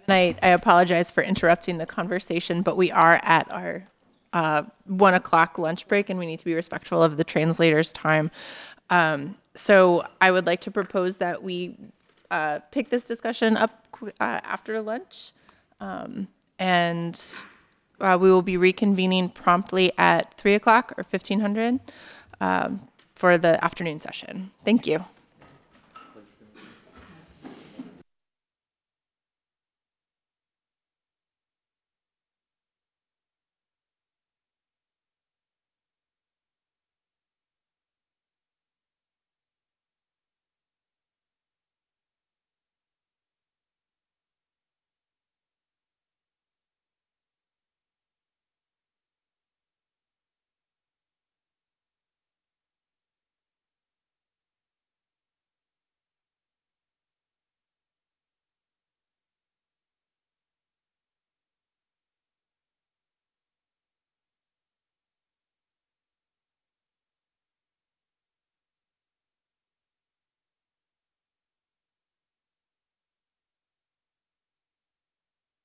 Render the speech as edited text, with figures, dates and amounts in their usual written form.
I apologize for interrupting the conversation, but we are at our 1 o'clock lunch break and we need to be respectful of the translator's time. So I would like to propose that we pick this discussion up after lunch. And we will be reconvening promptly at 3 o'clock or 1500 for the afternoon session. Thank you.